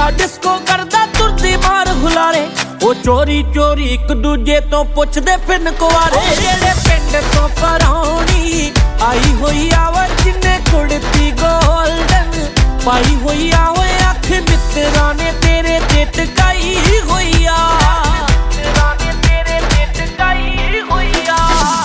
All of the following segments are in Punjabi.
ਮੁੰਡਾ ਡਿਸਕੋ ਕਰਦਾ ਤੁਰਦੀ ਮਾਰ ਹੁਲਾਰੇ ਉਹ ਚੋਰੀ ਚੋਰੀ ਇੱਕ ਦੂਜੇ ਤੋਂ ਪੁੱਛਦੇ ਫਿਰਨ ਕੁਆਰੇ ਜਿਹੜੇ ਪਿੰਡ ਤੋਂ ਪਰਾਉਣੀ ਆਈ ਹੋਈ ਆ ਵਾ ਜਿੰਨੇ ਕੁੜਤੀ ਗੋਲਡਨ ਪਾਈ ਹੋਈ ਆ ਓਏ ਅੱਖ ਮਿੱਤਰਾਂ ਨੇ ਤੇਰੇ ਤੇ ਟਕਾਈ ਹੋਈ ਆ ਮਿੱਤਰਾਂ ਨੇ ਤੇਰੇ ਤੇ ਟਕਾਈ ਹੋਈ ਆ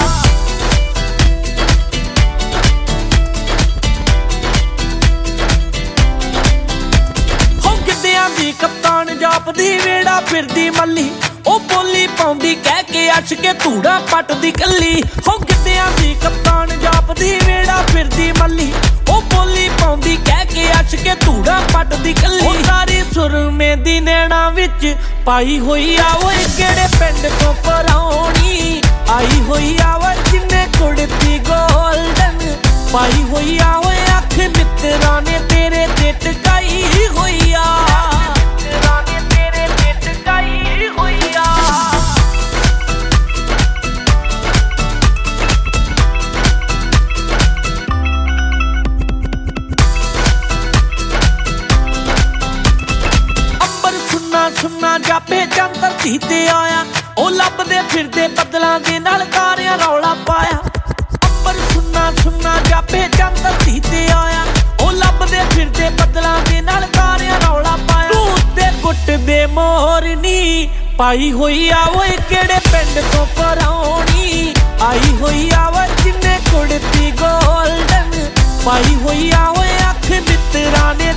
ਹੋ ਗਿੱਧਿਆਂ ਦੀ ਕਪਤਾਨ ਜਾਪਦੀ ਵੇੜਾ ਫਿਰਦੀ ਮੱਲੀ ਉਹ ਬੋਲੀ ਪਾਉਂਦੀ ਕਹਿ ਕੇ ਅੱਛ ਕੇ ਧੂੜਾ ਪੱਟਦੀ ਕੱਲੀ ਹੋ ਗਿੱਧਿਆਂ ਦੀ ਕਪਤਾਨ ਜਾਪਦੀ ਵੇੜਾ ਫਿਰਦੀ ਮੱਲੀ ਉਹ ਬੋਲੀ ਪਾਉਂਦੀ ਕਹਿ ਕੇ ਅੱਛ ਕੇ ਧੂੜਾ ਪੱਟਦੀ ਕੱਲੀ ਉਹ ਸਾਰੀ ਸੁਰਮੇ ਦੀ ਨੈਣਾ ਵਿੱਚ ਪਾਈ ਹੋਈ ਆ ਓਏ ਕਿਹੜੇ ਪਿੰਡ ਤੋਂ ਪਰਾਉਣੀ ਆਈ ਹੋਈ ਆ ਵਾ ਜਿੰਨੇ ਕੁੜਤੀ ਗੋਲਡਨ ਪਾਈ ਹੋਈ ਆ ਓਏ ਅੱਖ ਮਿੱਤਰਾਂ ਨੇ ਤੇਰੇ ਤੇ ਟਕਾਈ ਹੋਈ ਆ ਮਿੱਤਰਾਂ ਨੇ ਤੇਰੇ ਤੇ ਟਕਾਈ ਹੋਈ ਆ ਸੁਣਨਾ ਜਾਪੇ ਚੰਦ ਧਰਤੀ ਤੇ ਆਇਆ ਉਹ ਲੱਭਦੇ ਫਿਰਦੇ ਬੱਦਲਾਂ ਦੇ ਨਾਲ ਤਾਰਿਆਂ ਰੌਲਾ ਪਾਇਆ ਅੰਬਰ ਸੁਣਨਾ ਜਾਪੇ ਚੰਦ ਧਰਤੀ ਤੇ ਆਇਆ ਉਹ ਲੱਭਦੇ ਫਿਰਦੇ ਬੱਦਲਾਂ ਦੇ ਨਾਲ ਤਾਰਿਆਂ ਰੌਲਾ ਪਾਇਆ ਤੂੰ ਉੱਤੇ ਗੁੱਟ ਦੇ ਮੋਰਨੀ ਪਾਈ ਹੋਈ ਆ ਓਏ ਕਿਹੜੇ ਪਿੰਡ ਤੋਂ ਪਰਾਉਣੀ ਆਈ ਹੋਈ ਆ ਵਾ ਜਿੰਨੇ ਕੁੜਤੀ ਗੋਲਡਨ ਪਾਈ ਹੋਈ ਆ ਓਏ ਅੱਖ ਮਿੱਤਰਾਂ ਨੇ